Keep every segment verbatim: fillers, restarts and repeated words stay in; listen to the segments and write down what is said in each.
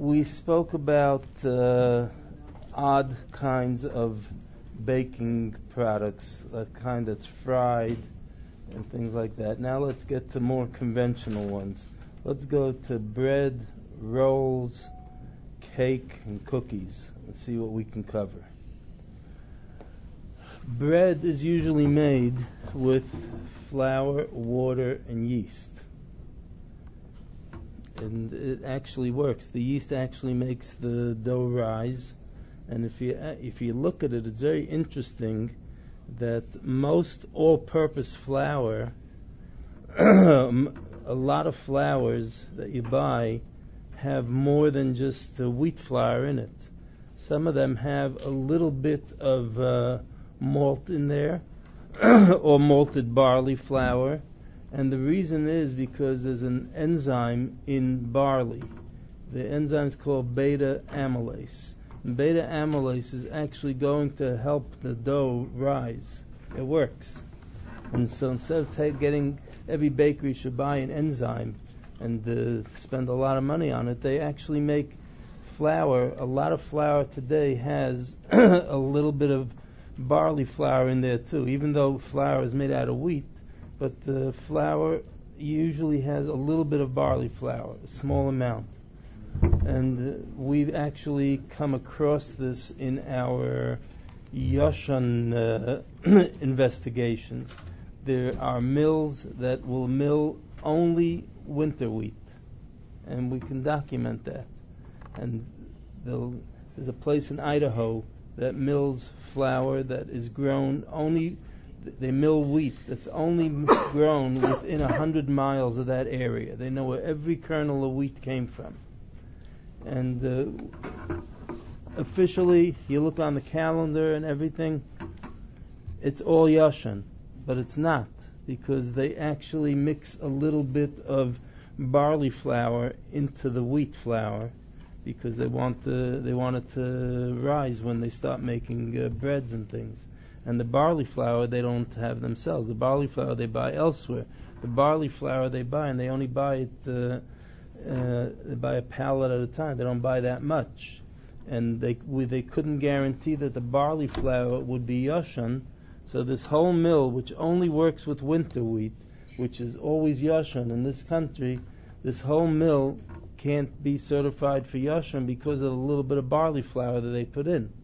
we spoke about uh, odd kinds of baking products, that kind that's fried and things like that. Now let's get to more conventional ones. Let's go to bread, rolls, cake, and cookies. Let's see what we can cover. Bread is usually made with flour, water, and yeast. And it actually works. The yeast actually makes the dough rise. And if you if you look at it, it's very interesting that most all-purpose flour, a lot of flours that you buy have more than just the wheat flour in it. Some of them have a little bit of uh, malt in there, or malted barley flour. And the reason is because there's an enzyme in barley. The enzyme is called beta amylase. And beta amylase is actually going to help the dough rise. It works. And so instead of ta- getting, every bakery should buy an enzyme and uh, spend a lot of money on it, they actually make flour. A lot of flour today has a little bit of barley flour in there too, even though flour is made out of wheat. But the flour usually has a little bit of barley flour, a small amount. And uh, we've actually come across this in our Yoshan uh, investigations. There are mills that will mill only winter wheat, and we can document that. And there's a place in Idaho that mills flour that is grown only, they mill wheat that's only grown within a hundred miles of that area. They know where every kernel of wheat came from. And uh, officially, you look on the calendar and everything, it's all Yoshan, but it's not, because they actually mix a little bit of barley flour into the wheat flour, because they want the, they want it to rise when they start making uh, breads and things. And the barley flour they don't have themselves. The barley flour they buy elsewhere. The barley flour they buy, and they only buy it, uh, uh, they buy a pallet at a time. They don't buy that much. And they we, they couldn't guarantee that the barley flour would be Yoshan. So this whole mill, which only works with winter wheat, which is always Yoshan in this country, this whole mill can't be certified for Yoshan because of a little bit of barley flour that they put in.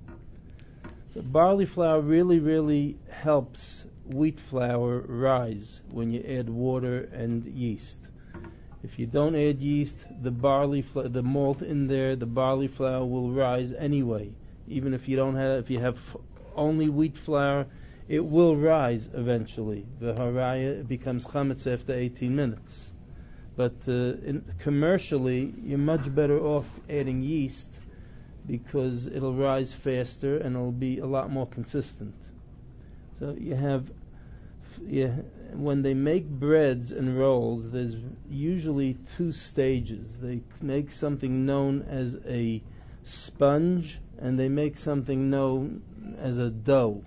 So barley flour really, really helps wheat flour rise when you add water and yeast. If you don't add yeast, the barley, fl- the malt in there, the barley flour will rise anyway. Even if you don't have, if you have only wheat flour, it will rise eventually. The haraya becomes chametz after eighteen minutes. But uh, in, commercially, you're much better off adding yeast, because it'll rise faster and it'll be a lot more consistent. So you have, yeah, when they make breads and rolls, there's usually two stages. They make something known as a sponge, and they make something known as a dough.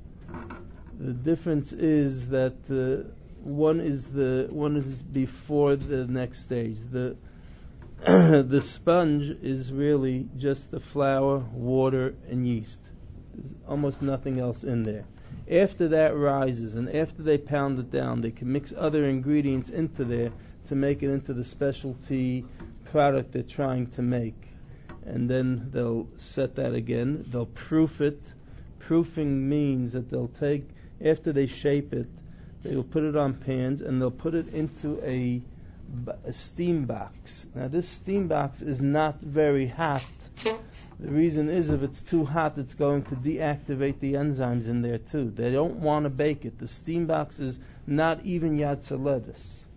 The difference is that uh, one is the one is before the next stage. The the sponge is really just the flour, water, and yeast. There's almost nothing else in there. After that rises, and after they pound it down, they can mix other ingredients into there to make it into the specialty product they're trying to make. And then they'll set that again. They'll proof it. Proofing means that they'll take, after they shape it, they will put it on pans, and they'll put it into a a steam box. Now this steam box is not very hot. The reason is, if it's too hot, it's going to deactivate the enzymes in there too. They don't want to bake it. The steam box is not even yatzaledis,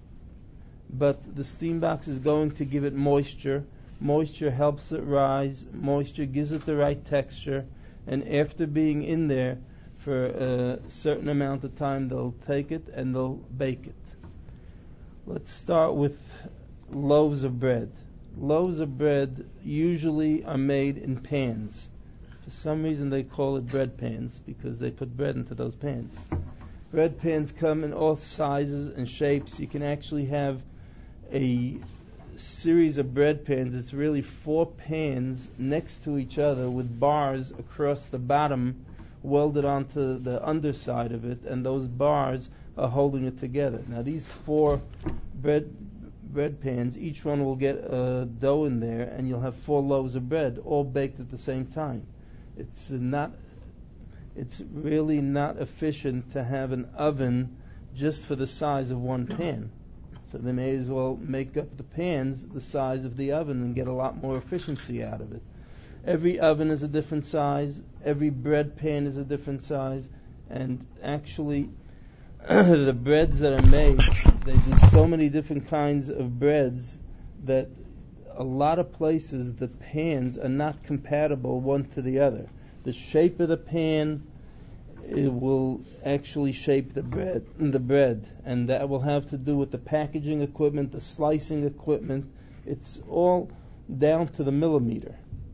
but the steam box is going to give it moisture. Moisture helps it rise. Moisture gives it the right texture, and after being in there for a certain amount of time, they'll take it and they'll bake it. Let's start with loaves of bread. Loaves of bread usually are made in pans. For some reason they call it bread pans, because they put bread into those pans. Bread pans come in all sizes and shapes. You can actually have a series of bread pans. It's really four pans next to each other with bars across the bottom welded onto the underside of it, and those bars are holding it together. Now these four bread bread pans, each one will get a dough in there, and you'll have four loaves of bread all baked at the same time. It's not it's really not efficient to have an oven just for the size of one pan. So they may as well make up the pans the size of the oven and get a lot more efficiency out of it. Every oven is a different size, every bread pan is a different size, and actually the breads that are made, they do so many different kinds of breads that a lot of places the pans are not compatible one to the other. The shape of the pan, it will actually shape the bread, the bread, and that will have to do with the packaging equipment, the slicing equipment. It's all down to the millimeter.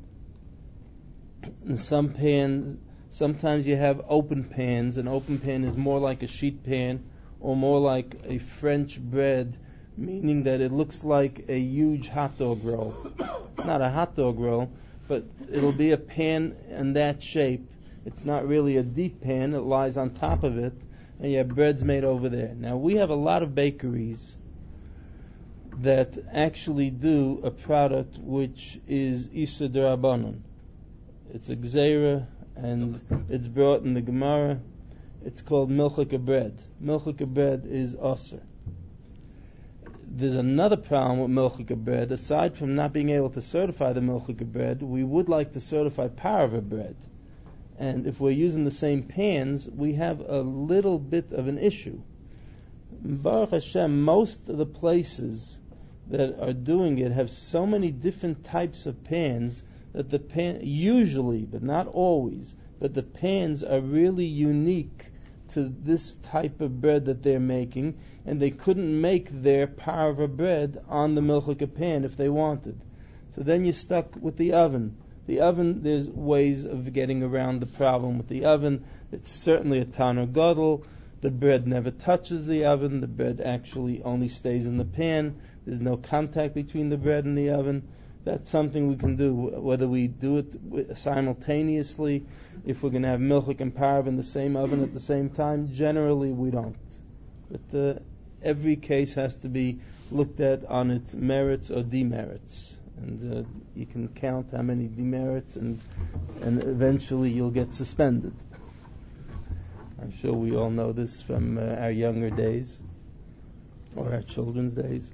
In some pans, sometimes you have open pans. An open pan is more like a sheet pan or more like a French bread, meaning that it looks like a huge hot dog roll. It's not a hot dog roll, but it'll be a pan in that shape. It's not really a deep pan. It lies on top of it, and you have breads made over there. Now, we have a lot of bakeries that actually do a product which is Issa D'Rabbanan. It's a gzeira, and it's brought in the Gemara. It's called milchika bread. Milchika bread is osir. There's another problem with milchika bread. Aside from not being able to certify the milchika bread, we would like to certify parva bread. And if we're using the same pans, we have a little bit of an issue. Baruch Hashem, most of the places that are doing it have so many different types of pans that the pan, usually, but not always, but the pans are really unique to this type of bread that they're making, and they couldn't make their parva bread on the milchika pan if they wanted. So then you're stuck with the oven. The oven, there's ways of getting around the problem with the oven. It's certainly a tanur gadol. The bread never touches the oven. The bread actually only stays in the pan. There's no contact between the bread and the oven. That's something we can do, whether we do it simultaneously, if we're going to have milchik and parva in the same oven at the same time. Generally, we don't. But uh, every case has to be looked at on its merits or demerits. And uh, you can count how many demerits, and and eventually you'll get suspended. I'm sure we all know this from uh, our younger days or our children's days.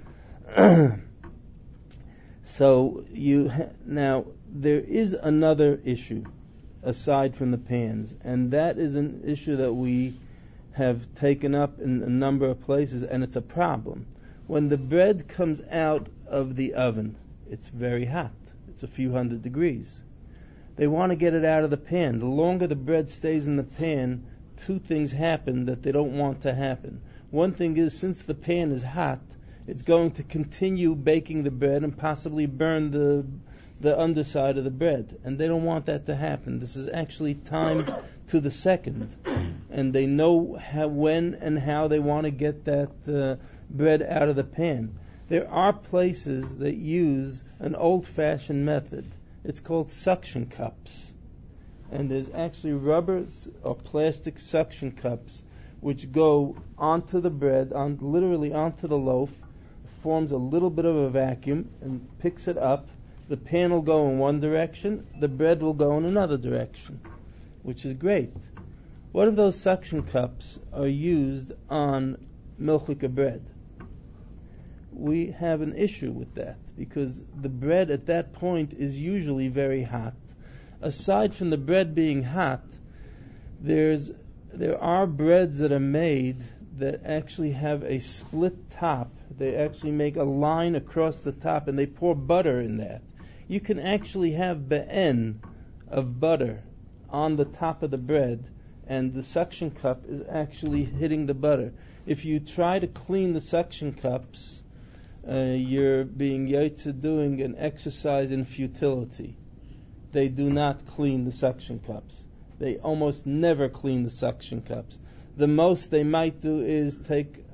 So you ha- now there is another issue aside from the pans, and that is an issue that we have taken up in a number of places, and it's a problem. When the bread comes out of the oven, it's very hot. It's a few hundred degrees. They want to get it out of the pan. The longer the bread stays in the pan, two things happen that they don't want to happen. One thing is, since the pan is hot, it's going to continue baking the bread and possibly burn the the underside of the bread. And they don't want that to happen. This is actually timed to the second. And they know how, when and how they want to get that uh, bread out of the pan. There are places that use an old-fashioned method. It's called suction cups. And there's actually rubber or plastic suction cups which go onto the bread, on literally onto the loaf, forms a little bit of a vacuum and picks it up. The pan will go in one direction, the bread will go in another direction, which is great. What if those suction cups are used on milchika bread? We have an issue with that, because the bread at that point is usually very hot. Aside from the bread being hot, there's there are breads that are made that actually have a split top. They actually make a line across the top, and they pour butter in that. You can actually have be'en of butter on the top of the bread, and the suction cup is actually hitting the butter. If you try to clean the suction cups, Uh, you're being yotze doing an exercise in futility. They do not clean the suction cups. They almost never clean the suction cups. The most they might do is take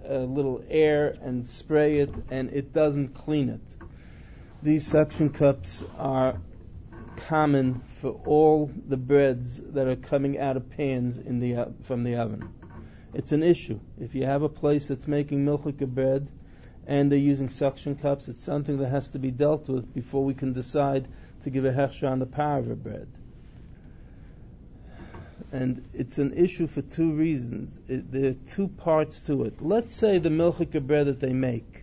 a little air and spray it, and it doesn't clean it. These suction cups are common for all the breads that are coming out of pans in the uh, from the oven. It's an issue. If you have a place that's making milchika bread and they're using suction cups, it's something that has to be dealt with before we can decide to give a hechsher on the parva bread. And it's an issue for two reasons. It, there are two parts to it. Let's say the milchika bread that they make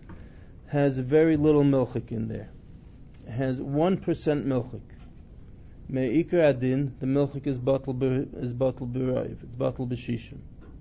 has very little milchik in there. It has one percent milchik. Me'ikar adin, the milchik is batal is batal b'rayv. It's batal b'shishim.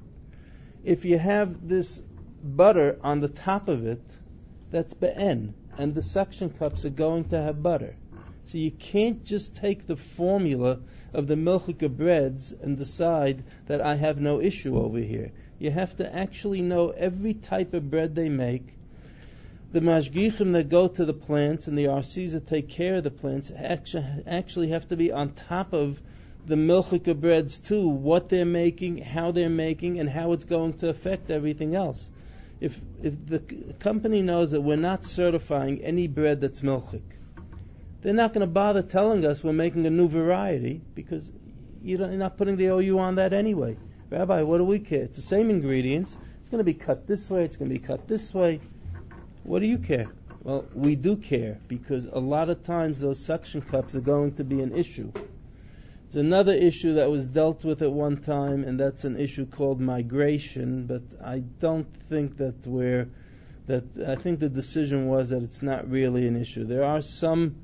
If you have this butter on the top of it, that's be'en, and the suction cups are going to have butter. So you can't just take the formula of the milchika breads and decide that I have no issue over here. You have to actually know every type of bread they make. The mashgichim that go to the plants and the R Cs that take care of the plants actually, actually have to be on top of the milchika breads too, what they're making, how they're making, and how it's going to affect everything else. If if the company knows that we're not certifying any bread that's milchik, they're not going to bother telling us we're making a new variety because you don't, you're not putting the O U on that anyway. Rabbi, what do we care? It's the same ingredients. It's going to be cut this way. It's going to be cut this way. What do you care? Well, we do care because a lot of times those suction cups are going to be an issue. There's another issue that was dealt with at one time, and that's an issue called migration, but I don't think that we're, that I think the decision was that it's not really an issue. There are some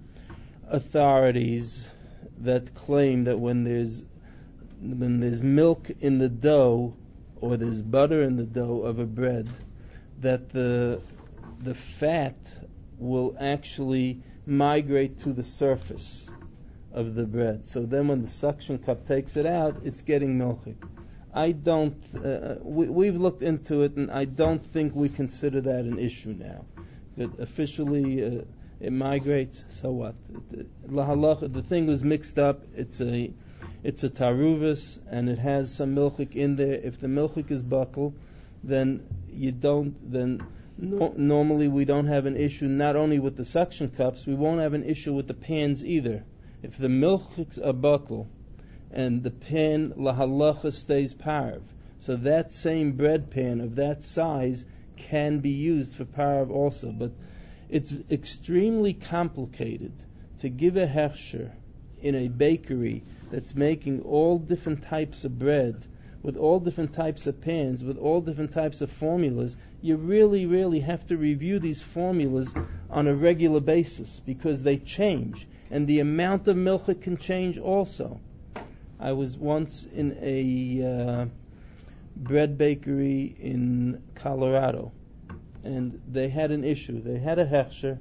authorities that claim that when there's when there's milk in the dough or there's butter in the dough of a bread, that the the fat will actually migrate to the surface of the bread. So then when the suction cup takes it out, it's getting milchik. I don't, uh, we, we've looked into it, and I don't think we consider that an issue now. That officially uh, it migrates, so what? Lahalach, the thing was mixed up, it's a it's a taruvis, and it has some milchik in there. If the milchik is buckle, then you don't, then No, normally we don't have an issue not only with the suction cups, we won't have an issue with the pans either. If the milchiks are batal and the pan lahalacha stays parv, so that same bread pan of that size can be used for parv also. But it's extremely complicated to give a hechsher in a bakery that's making all different types of bread with all different types of pans, with all different types of formulas. You really, really have to review these formulas on a regular basis because they change, and the amount of milk can change also. I was once in a uh, bread bakery in Colorado, and they had an issue. They had a hechsher,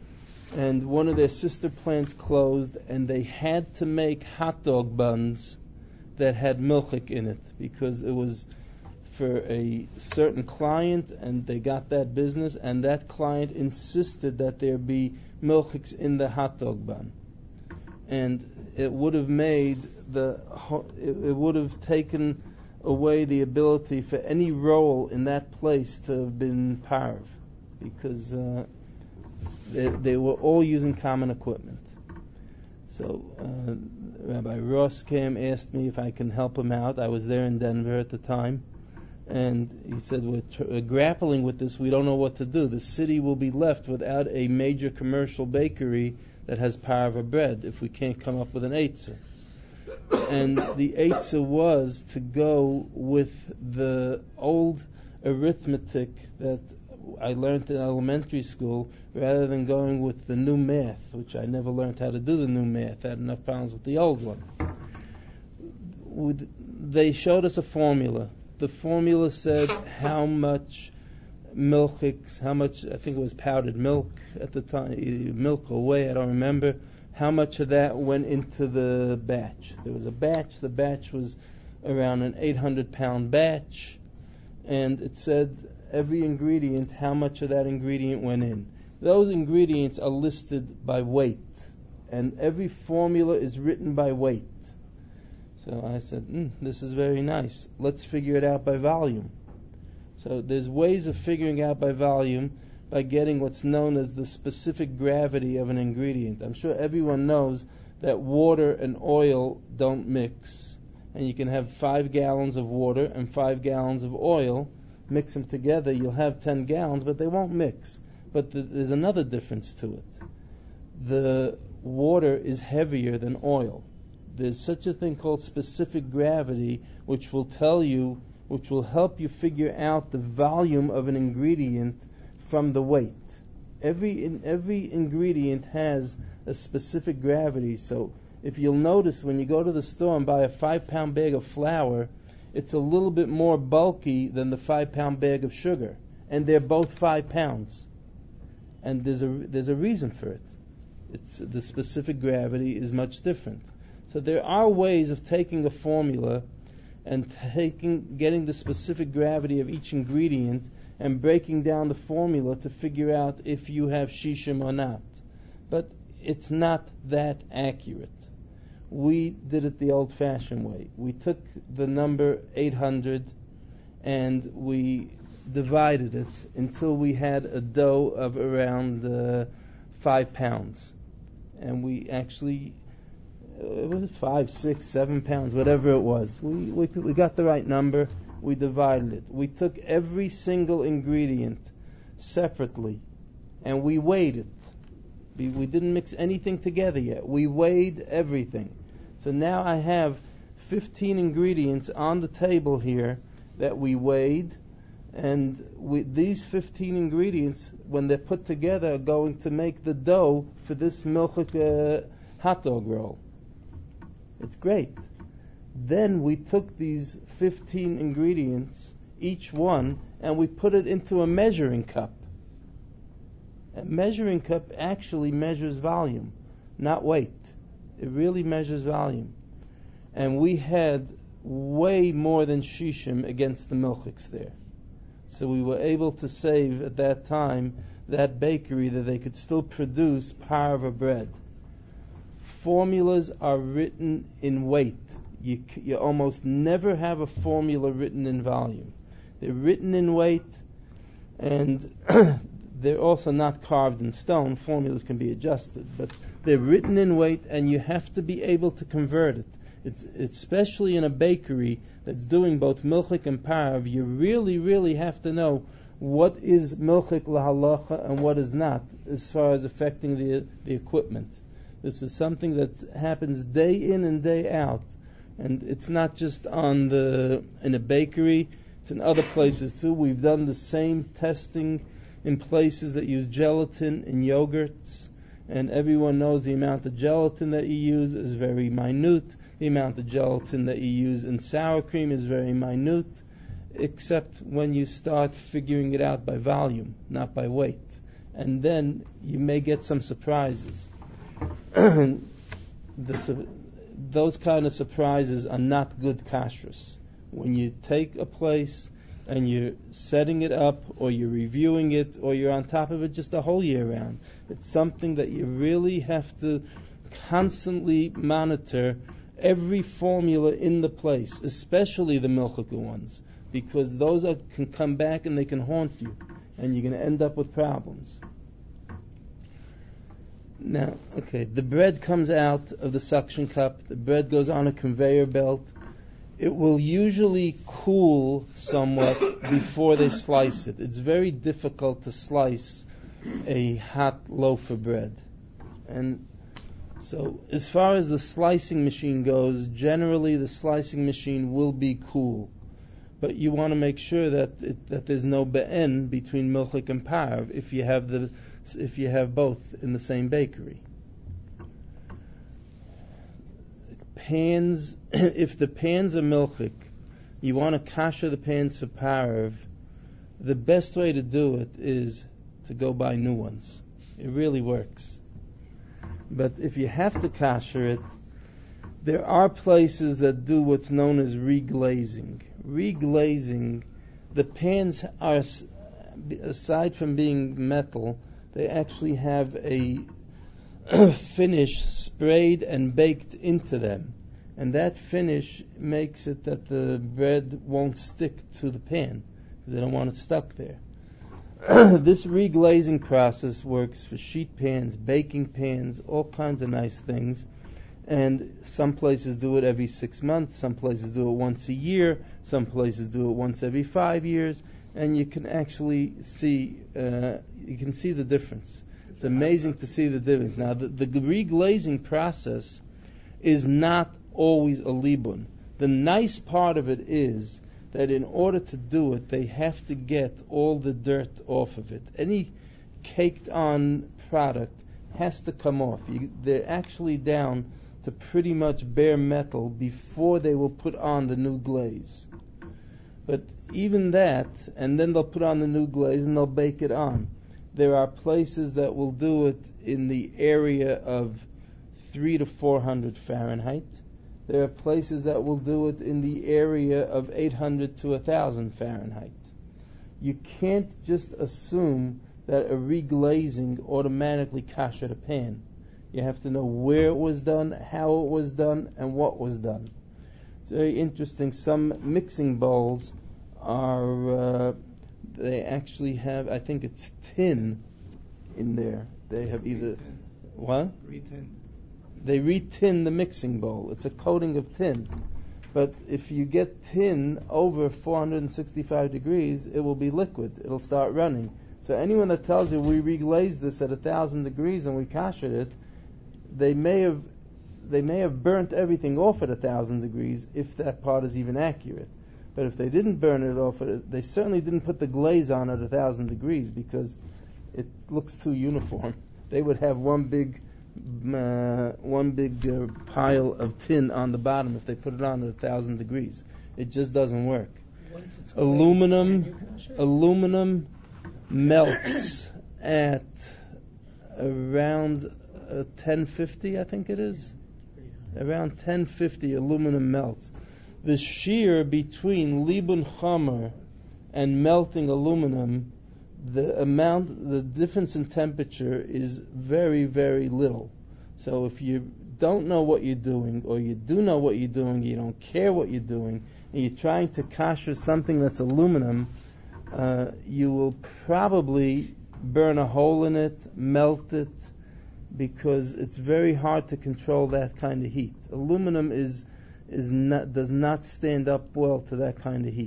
and one of their sister plants closed, and they had to make hot dog buns that had milchik in it because it was for a certain client, and they got that business, and that client insisted that there be milchiks in the hot dog bun, and it would have made the it would have taken away the ability for any roll in that place to have been parv because uh, they, they were all using common equipment. So uh, Rabbi Ross came, asked me if I can help him out. I was there in Denver at the time, and he said, we're, tr- we're grappling with this. We don't know what to do. The city will be left without a major commercial bakery that has parva bread if we can't come up with an eitzah. And the eitzah was to go with the old arithmetic that I learned in elementary school, rather than going with the new math, which I never learned how to do the new math. I had enough problems with the old one. With, they showed us a formula. The formula said how much milk, how much, I think it was powdered milk at the time, milk or whey, I don't remember, how much of that went into the batch. There was a batch, the batch was around an eight hundred pound batch, and it said every ingredient, how much of that ingredient went in. Those ingredients are listed by weight, and every formula is written by weight. So I said, mm, this is very nice. Let's figure it out by volume. So there's ways of figuring out by volume by getting what's known as the specific gravity of an ingredient. I'm sure everyone knows that water and oil don't mix. And you can have five gallons of water and five gallons of oil, mix them together, you'll have ten gallons, but they won't mix. But th- there's another difference to it. The water is heavier than oil. There's such a thing called specific gravity, which will tell you, which will help you figure out the volume of an ingredient from the weight. Every in, every ingredient has a specific gravity. So if you'll notice, when you go to the store and buy a five-pound bag of flour, it's a little bit more bulky than the five-pound bag of sugar, and they're both five pounds. And there's a there's a reason for it. It's the specific gravity is much different. So there are ways of taking a formula and taking getting the specific gravity of each ingredient and breaking down the formula to figure out if you have shishim or not. But it's not that accurate. We did it the old-fashioned way. We took the number eight hundred and we divided it until we had a dough of around uh, five pounds. And we actually, it was five, six, seven pounds, whatever it was. We, we we got the right number. We divided it. We took every single ingredient separately, and we weighed it. We, we didn't mix anything together yet. We weighed everything. So now I have fifteen ingredients on the table here that we weighed, and we, these fifteen ingredients, when they're put together, are going to make the dough for this milchik uh, hot dog roll. It's great. Then we took these fifteen ingredients, each one, and we put it into a measuring cup. A measuring cup actually measures volume, not weight. It really measures volume. And we had way more than shishim against the milchiks there. So we were able to save at that time that bakery that they could still produce parva bread. Formulas are written in weight. You, you almost never have a formula written in volume. They're written in weight, and they're also not carved in stone. Formulas can be adjusted, but they're written in weight, and you have to be able to convert it. It's especially in a bakery that's doing both milchik and parv. You really, really have to know what is milchik lahalacha and what is not, as far as affecting the the equipment. This is something that happens day in and day out, and it's not just on the in a bakery. It's in other places too. We've done the same testing in places that use gelatin in yogurts, and everyone knows the amount of gelatin that you use is very minute. The amount of gelatin that you use in sour cream is very minute, except when you start figuring it out by volume, not by weight. And then you may get some surprises. the, those kind of surprises are not good kashrus. When you take a place and you're setting it up, or you're reviewing it, or you're on top of it just a whole year round, it's something that you really have to constantly monitor every formula in the place, especially the milchika ones, because those are, can come back and they can haunt you, and you're going to end up with problems. Now, okay, the bread comes out of the suction cup. The bread goes on a conveyor belt. It will usually cool somewhat before they slice it. It's very difficult to slice a hot loaf of bread. And so as far as the slicing machine goes, generally the slicing machine will be cool. But you want to make sure that it, that there's no be'en between milchik and parv if you have the if you have both in the same bakery. Pans, if the pans are milchik, you want to kasher the pans for parv. The best way to do it is to go buy new ones. It really works. But if you have to kasher it, there are places that do what's known as reglazing. Reglazing, the pans are, aside from being metal, they actually have a finish sprayed and baked into them. And that finish makes it that the bread won't stick to the pan, because they don't want it stuck there. This reglazing process works for sheet pans, baking pans, all kinds of nice things. And some places do it every six months, some places do it once a year, some places do it once every five years, and you can actually see uh, you can see the difference. It's amazing to see the difference. Now, the, the reglazing process is not always a libun. The nice part of it is that in order to do it, they have to get all the dirt off of it. Any caked on product has to come off. You, they're actually down to pretty much bare metal before they will put on the new glaze. But even that, and then they'll put on the new glaze and they'll bake it on. There are places that will do it in the area of three to four hundred Fahrenheit. There are places that will do it in the area of eight hundred to one thousand Fahrenheit. You can't just assume that a reglazing automatically kasher a pan. You have to know where it was done, how it was done, and what was done. It's very interesting. Some mixing bowls are, uh, they actually have, I think it's tin in there. They have either, re-tin. What? Re-tin. They re-tin the mixing bowl. It's a coating of tin. But if you get tin over four hundred sixty-five degrees, it will be liquid. It'll start running. So anyone that tells you we reglazed this at one thousand degrees and we kashered it, they may have they may have burnt everything off at a thousand degrees, if that part is even accurate. But if they didn't burn it off, they certainly didn't put the glaze on at a thousand degrees because it looks too uniform. They would have one big uh, one big uh, pile of tin on the bottom if they put it on at a thousand degrees. It just doesn't work. Aluminum, aluminum melts at around uh, ten fifty, I think it is. Around ten fifty, aluminum melts. The shear between libun chamer and melting aluminum, the amount, the difference in temperature is very, very little. So if you don't know what you're doing, or you do know what you're doing, you don't care what you're doing, and you're trying to kasher something that's aluminum, uh, you will probably burn a hole in it, melt it, because it's very hard to control that kind of heat. Aluminum is is not does not stand up well to that kind of heat.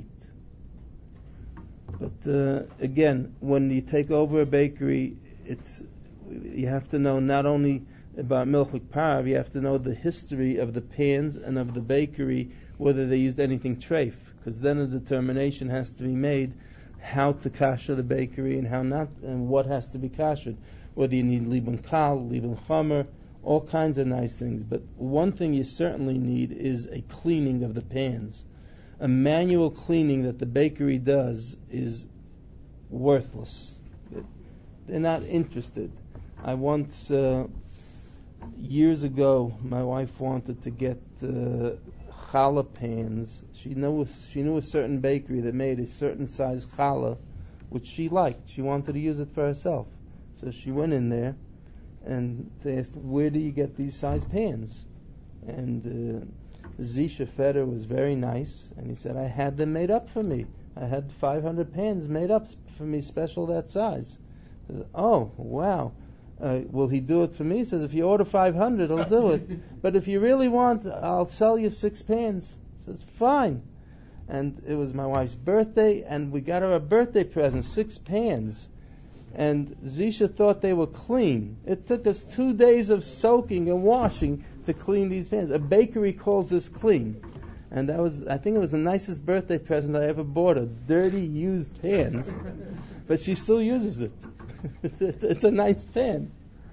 But uh, again, when you take over a bakery, it's you have to know not only about milchik parav, you have to know the history of the pans and of the bakery, whether they used anything treif, because then a determination has to be made how to kasher the bakery and how not, and what has to be kashered. Whether you need libun kal, libun chamer, all kinds of nice things. But one thing you certainly need is a cleaning of the pans. A manual cleaning that the bakery does is worthless. They're not interested. I once, uh, years ago, my wife wanted to get uh, challah pans. She knew she knew a certain bakery that made a certain size challah, which she liked. She wanted to use it for herself. So she went in there and they asked, where do you get these size pans? And uh, Zisha Feder was very nice, and he said, I had them made up for me. I had five hundred pans made up for me, special that size. I said, oh, wow. Uh, will he do it for me? He says, if you order five hundred, I'll do it. But if you really want, I'll sell you six pans. He says, fine. And it was my wife's birthday, and we got her a birthday present, six pans. And Zisha thought they were clean. It took us two days of soaking and washing to clean these pans. A bakery calls this clean. And that was, I think it was the nicest birthday present I ever bought her. Dirty, used pans. But she still uses it. It's a nice pan.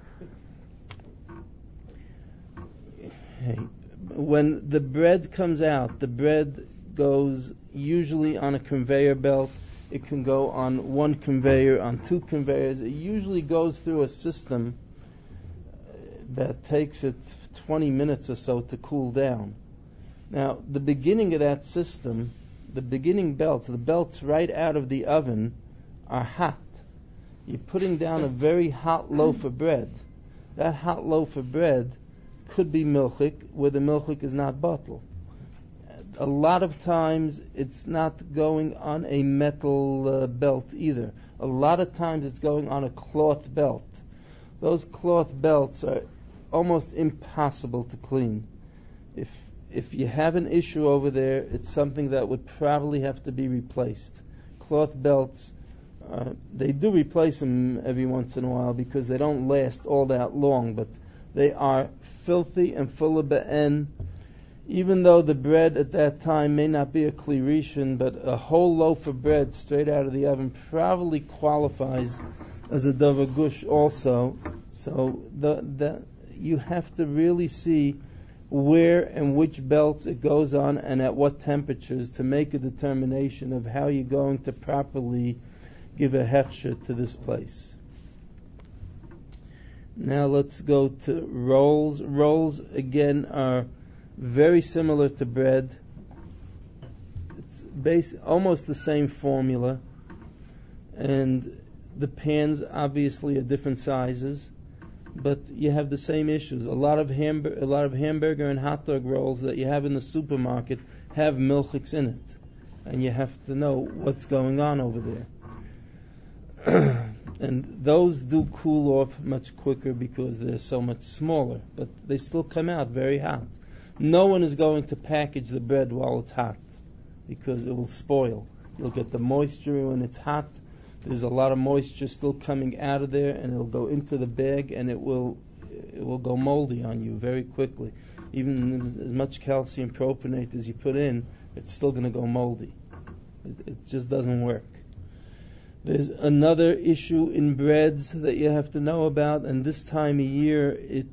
When the bread comes out, the bread goes usually on a conveyor belt. It can go on one conveyor, on two conveyors. It usually goes through a system that takes it twenty minutes or so to cool down. Now, the beginning of that system, the beginning belts, the belts right out of the oven are hot. You're putting down a very hot loaf of bread. That hot loaf of bread could be milchik, where the milchik is not bottle. a lot of times it's not going on a metal uh, belt either. A lot of times it's going on a cloth belt. Those cloth belts are almost impossible to clean. If if you have an issue over there, it's something that would probably have to be replaced. Cloth belts, uh, they do replace them every once in a while because they don't last all that long, but they are filthy and full of be'en. Even though the bread at that time may not be a kli rishon, but a whole loaf of bread straight out of the oven probably qualifies as a davar gush also. So the, the you have to really see where and which belts it goes on and at what temperatures to make a determination of how you're going to properly give a hechsher to this place. Now let's go to rolls. Rolls again are very similar to bread. It's base, almost the same formula, and the pans obviously are different sizes, but you have the same issues. A lot of hamburger, a lot of hamburger and hot dog rolls that you have in the supermarket have milchiks in it, and you have to know what's going on over there. And those do cool off much quicker because they're so much smaller, but they still come out very hot. No one is going to package the bread while it's hot because it will spoil. You'll get the moisture when it's hot. There's a lot of moisture still coming out of there, and it'll go into the bag, and it will it will go moldy on you very quickly. Even as much calcium propionate as you put in, it's still going to go moldy. It, it just doesn't work. There's another issue in breads that you have to know about, and this time of year, it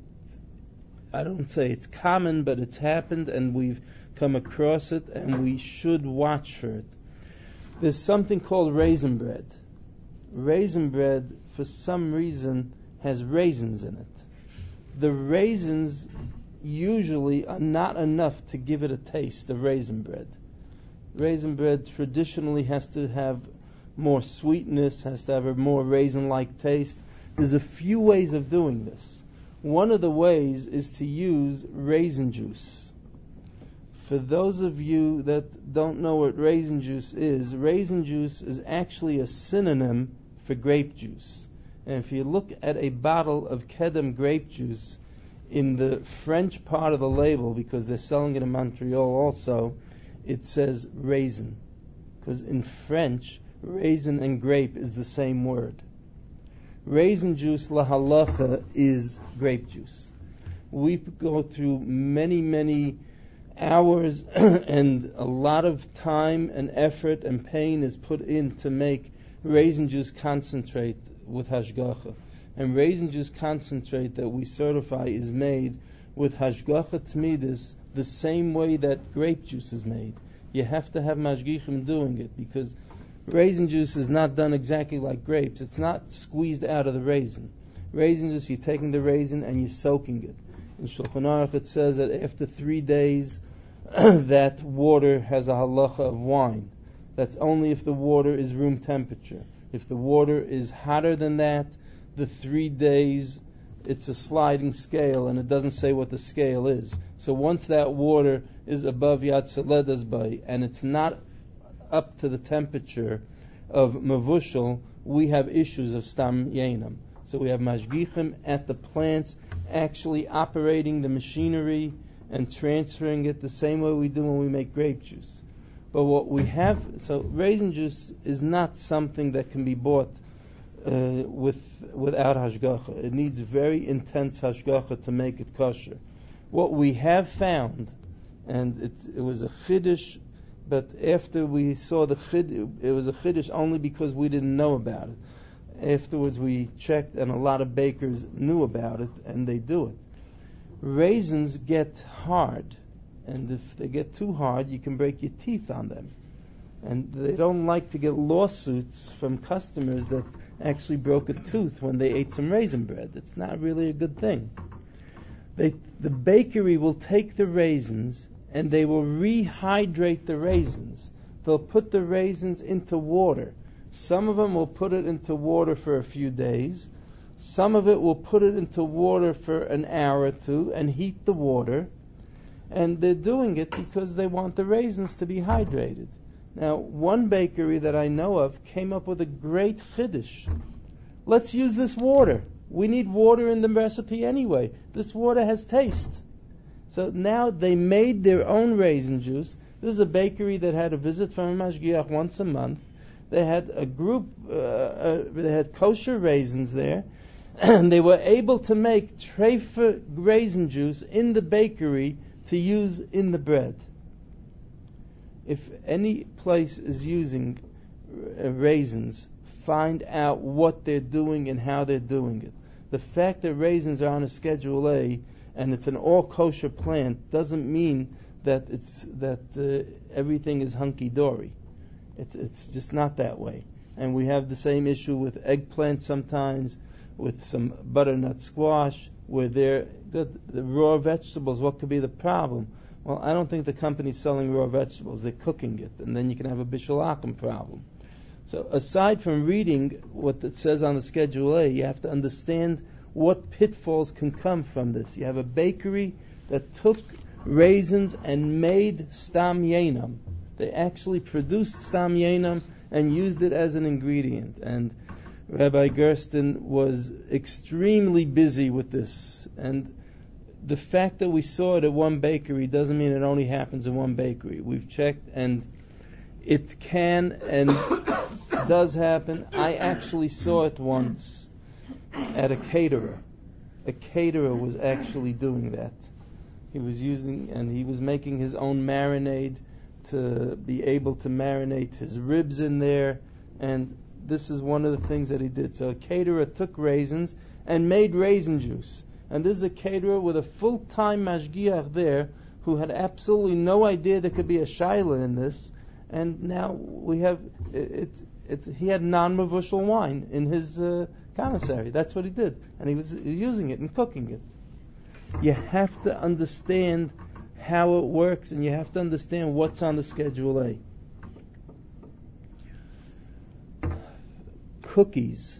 I don't say it's common, but it's happened, and we've come across it, and we should watch for it. There's something called raisin bread. Raisin bread, for some reason, has raisins in it. The raisins usually are not enough to give it a taste of raisin bread. Raisin bread traditionally has to have more sweetness, has to have a more raisin-like taste. There's a few ways of doing this. One of the ways is to use raisin juice. For those of you that don't know what raisin juice is, raisin juice is actually a synonym for grape juice. And if you look at a bottle of Kedem grape juice in the French part of the label, because they're selling it in Montreal also, it says raisin. Because in French, raisin and grape is the same word. Raisin juice, la halacha, is grape juice. We go through many, many hours and a lot of time and effort and pain is put in to make raisin juice concentrate with hashgacha. And raisin juice concentrate that we certify is made with hashgacha tmidis the same way that grape juice is made. You have to have mashgichim doing it because raisin juice is not done exactly like grapes. It's not squeezed out of the raisin. Raisin juice, you're taking the raisin and you're soaking it. In Shulchan Aruch it says that after three days that water has a halacha of wine. That's only if the water is room temperature. If the water is hotter than that, the three days it's a sliding scale and it doesn't say what the scale is. So once that water is above Yad Seledas Bay and it's not up to the temperature of mavushal, we have issues of stam yenam. So we have mashgichim at the plants actually operating the machinery and transferring it the same way we do when we make grape juice. But what we have, so raisin juice is not something that can be bought uh, with without hashgacha. It needs very intense hashgacha to make it kosher. What we have found, and it, it was a chiddush, but after we saw the chid, it was a chiddush only because we didn't know about it. Afterwards we checked, and a lot of bakers knew about it, and they do it. Raisins get hard, and if they get too hard, you can break your teeth on them. And they don't like to get lawsuits from customers that actually broke a tooth when they ate some raisin bread. It's not really a good thing. They, the bakery will take the raisins and they will rehydrate the raisins. They'll put the raisins into water. Some of them will put it into water for a few days. Some of it will put it into water for an hour or two and heat the water. And they're doing it because they want the raisins to be hydrated. Now, one bakery that I know of came up with a great chiddush. Let's use this water. We need water in the recipe anyway. This water has taste. So now they made their own raisin juice. This is a bakery that had a visit from a mashgiach once a month. They had a group, uh, uh, they had kosher raisins there, and they were able to make treifa raisin juice in the bakery to use in the bread. If any place is using uh, raisins, find out what they're doing and how they're doing it. The fact that raisins are on a Schedule A and it's an all kosher plant doesn't mean that it's that uh, everything is hunky dory. It's it's just not that way. And we have the same issue with eggplant sometimes, with some butternut squash, where they're the, the raw vegetables. What could be the problem? Well, I don't think the company's selling raw vegetables. They're cooking it, and then you can have a bishul akum problem. So aside from reading what it says on the Schedule A, you have to understand what pitfalls can come from this. You have a bakery that took raisins and made stam yenam. They actually produced stam yenam and used it as an ingredient. And Rabbi Gersten was extremely busy with this. And the fact that we saw it at one bakery doesn't mean it only happens in one bakery. We've checked, and it can and does happen. I actually saw it once at a caterer. A caterer was actually doing that. He was using, and he was making his own marinade to be able to marinate his ribs in there. And this is one of the things that he did. So a caterer took raisins and made raisin juice. And this is a caterer with a full-time mashgiach there who had absolutely no idea there could be a shaila in this. And now we have, it, it, it, he had non-mavushal wine in his uh, commissary. That's what he did. And he was using it and cooking it. You have to understand how it works, and you have to understand what's on the Schedule A. Cookies.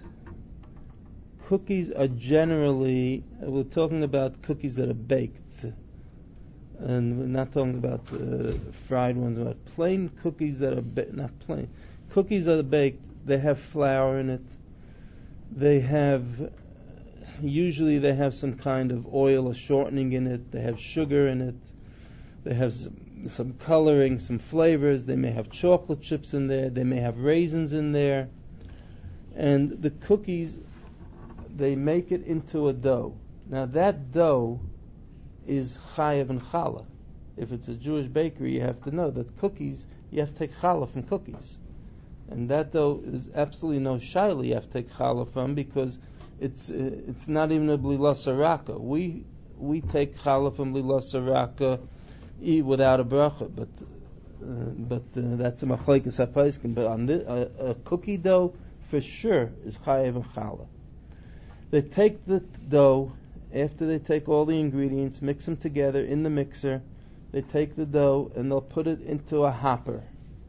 Cookies are generally, we're talking about cookies that are baked. And we're not talking about uh, fried ones, but plain cookies that are ba- not plain. Cookies that are baked, they have flour in it. They have, usually they have some kind of oil or shortening in it. They have sugar in it. They have some, some coloring, some flavors. They may have chocolate chips in there. They may have raisins in there. And the cookies, they make it into a dough. Now that dough is chayav and challah. If it's a Jewish bakery, you have to know that cookies, you have to take challah from cookies. And that dough is absolutely no shaila you have to take challah from, because it's uh, it's not even a blila saraka. We we take challah from blila saraka without a bracha, but uh, but uh, that's a machlekes hapaiskim. But on this, uh, a cookie dough for sure is chayav and challah. They take the dough after they take all the ingredients, mix them together in the mixer. They take the dough and they'll put it into a hopper,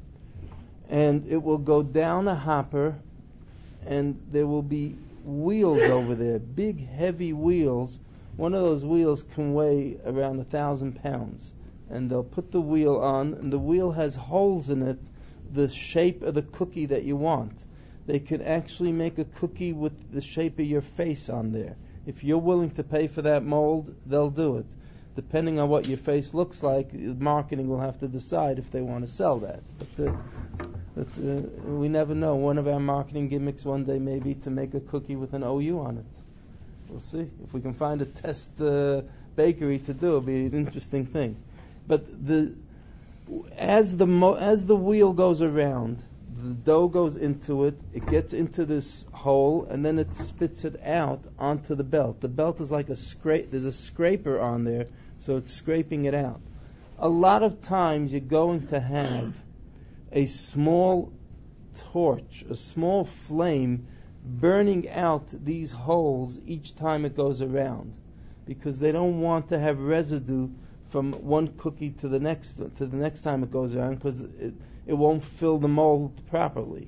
and it will go down a hopper, and there will be wheels over there, big heavy wheels. One of those wheels can weigh around a thousand pounds. And they'll put the wheel on, and the wheel has holes in it, the shape of the cookie that you want. They can actually make a cookie with the shape of your face on there. If you're willing to pay for that mold, they'll do it. Depending on what your face looks like, marketing will have to decide if they want to sell that. But, uh, but uh, we never know. One of our marketing gimmicks one day may be to make a cookie with an O U on it. We'll see. If we can find a test uh, bakery to do, it'll be an interesting thing. But the as the mo- as the wheel goes around, the dough goes into it. It gets into this hole, and then it spits it out onto the belt. The belt is like a scrape. There's a scraper on there, so it's scraping it out. A lot of times, you're going to have a small torch, a small flame, burning out these holes each time it goes around, because they don't want to have residue from one cookie to the next to the next time it goes around, because it, it won't fill the mold properly.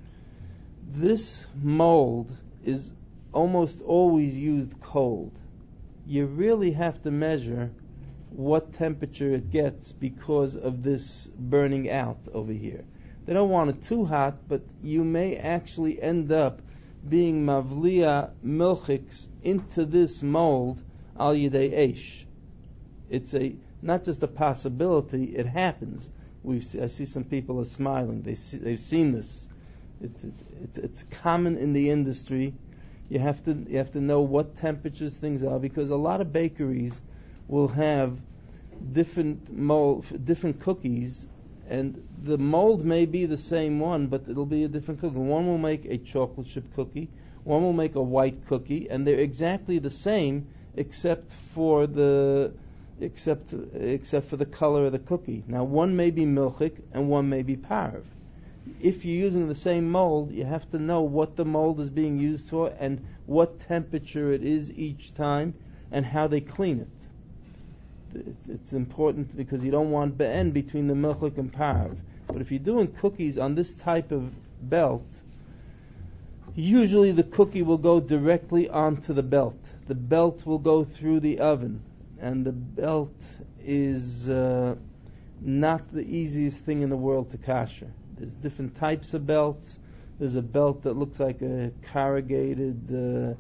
This mold is almost always used cold. You really have to measure what temperature it gets because of this burning out over here. They don't want it too hot, but you may actually end up being mavliya milchiks into this mold al yidei eish. It's a not just a possibility; it happens. We I see some people are smiling. They see, they've seen this. It, it, it, it's common in the industry. You have to you have to know what temperatures things are, because a lot of bakeries will have different mold, different cookies, and the mold may be the same one, but it'll be a different cookie. One will make a chocolate chip cookie, one will make a white cookie, and they're exactly the same except for the except except for the color of the cookie. Now, one may be milchik and one may be parv. If you're using the same mold, you have to know what the mold is being used for and what temperature it is each time and how they clean it. It's, it's important because you don't want be'en between the milchik and parv. But if you're doing cookies on this type of belt, usually the cookie will go directly onto the belt. The belt will go through the oven, and the belt is uh, not the easiest thing in the world to kasher. There's different types of belts. There's a belt that looks like a corrugated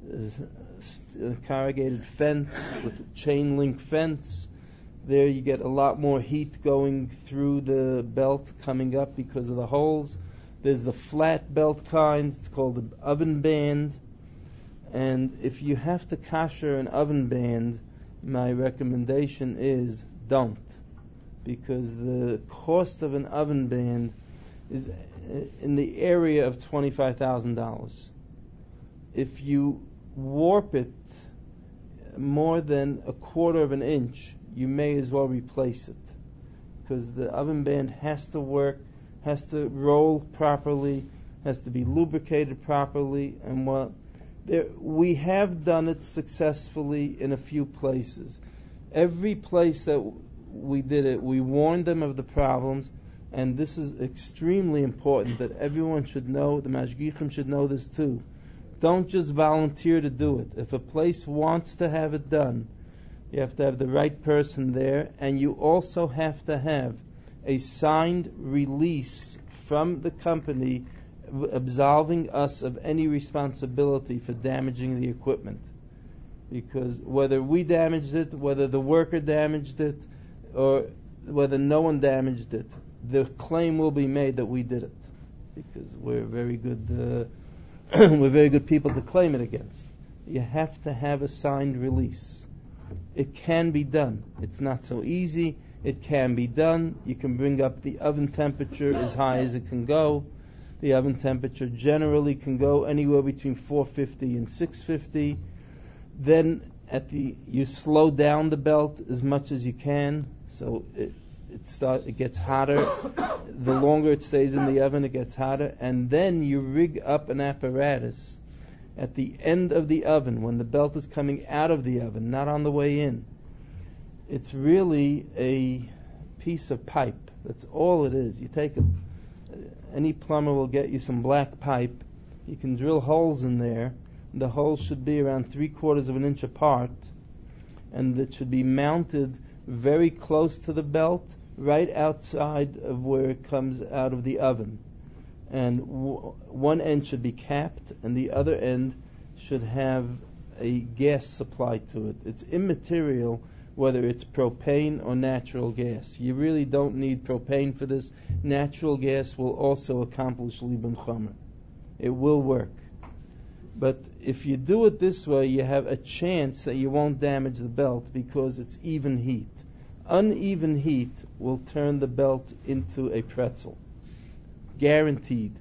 uh, a corrugated fence with a chain link fence. There you get a lot more heat going through the belt coming up because of the holes. There's the flat belt kind. It's called an oven band. And if you have to kasher an oven band, my recommendation is don't, because the cost of an oven band is in the area of twenty-five thousand dollars. If you warp it more than a quarter of an inch, you may as well replace it, because the oven band has to work, has to roll properly, has to be lubricated properly, and what there, we have done it successfully in a few places. Every place that we did it, we warned them of the problems, and this is extremely important that everyone should know, the mashgichim should know this too. Don't just volunteer to do it. If a place wants to have it done, you have to have the right person there, and you also have to have a signed release from the company absolving us of any responsibility for damaging the equipment. Because whether we damaged it, whether the worker damaged it, or whether no one damaged it, the claim will be made that we did it, because we're very good uh, we're very good people to claim it against. You have to have a signed release. It can be done. It's not so easy. It can be done. You can bring up the oven temperature as high as it can go. The oven temperature generally can go anywhere between four fifty and six fifty. Then at the you slow down the belt as much as you can, so it it start it gets hotter. The longer it stays in the oven, it gets hotter, and then you rig up an apparatus at the end of the oven when the belt is coming out of the oven, not on the way in. It's really a piece of pipe. That's all it is. You take a any plumber will get you some black pipe. You can drill holes in there. The holes should be around three quarters of an inch apart, and it should be mounted very close to the belt, right outside of where it comes out of the oven. And w- one end should be capped, and the other end should have a gas supply to it. It's immaterial whether it's propane or natural gas. You really don't need propane for this. Natural gas will also accomplish Liban Chomer. It will work. But if you do it this way, you have a chance that you won't damage the belt because it's even heat. Uneven heat will turn the belt into a pretzel. Guaranteed.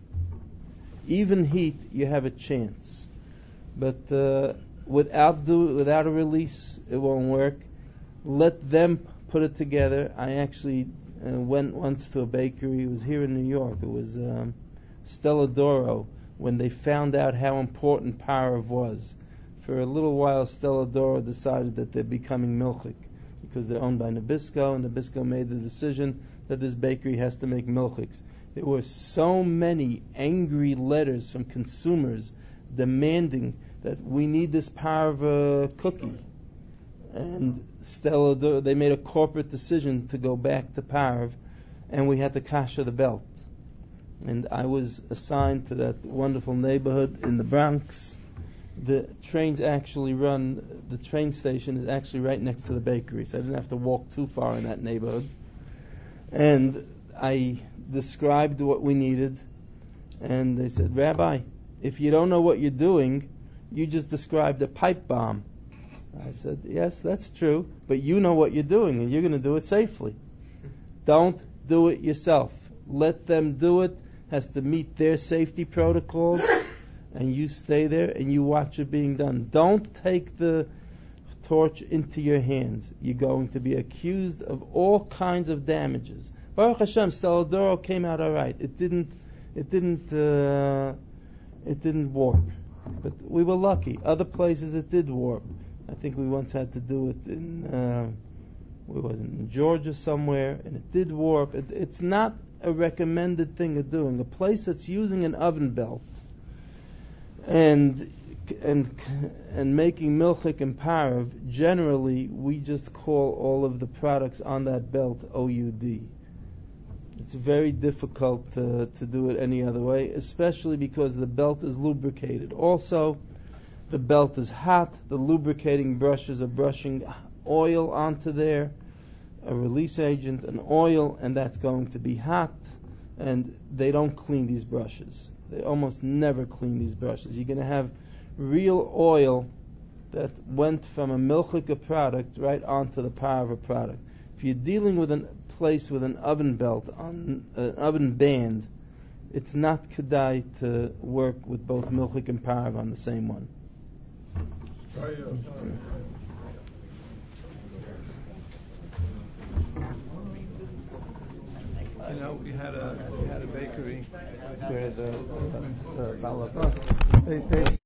Even heat, you have a chance. But uh, without do, without a release, it won't work. Let them put it together. I actually uh, went once to a bakery. It was here in New York. It was um, Stella D'Oro, when they found out how important Parv was. For a little while, Stella D'Oro decided that they're becoming milchik because they're owned by Nabisco, and Nabisco made the decision that this bakery has to make milchiks. There were so many angry letters from consumers demanding that we need this Parv uh, cookie. and Stella, they made a corporate decision to go back to Parv, and we had to kasher the belt. And I was assigned to that wonderful neighborhood in the Bronx. The trains actually run, the train station is actually right next to the bakery, so I didn't have to walk too far in that neighborhood. And I described what we needed, and they said, Rabbi, if you don't know what you're doing, you just described a pipe bomb. I said, yes, that's true, but you know what you're doing, and you're going to do it safely. Don't do it yourself. Let them do it. Has to meet their safety protocols, and you stay there and you watch it being done. Don't take the torch into your hands. You're going to be accused of all kinds of damages. Baruch Hashem, Stella D'Oro came out all right. It didn't, it didn't, uh, it didn't warp. But we were lucky. Other places it did warp. I think we once had to do it in, uh, we was in Georgia somewhere, and it did warp. It, it's not a recommended thing of doing. A place that's using an oven belt and and and making milchik and parv, generally we just call all of the products on that belt O U D. It's very difficult to, to do it any other way, especially because the belt is lubricated. Also, the belt is hot. The lubricating brushes are brushing oil onto there, a release agent, an oil, and that's going to be hot, and they don't clean these brushes. They almost never clean these brushes. You're going to have real oil that went from a milchika product right onto the parva product. If you're dealing with a place with an oven belt, on an oven band, it's not kedai to work with both milchik and parva on the same one. You know, we had a we had a bakery where the the, the balabas, they, they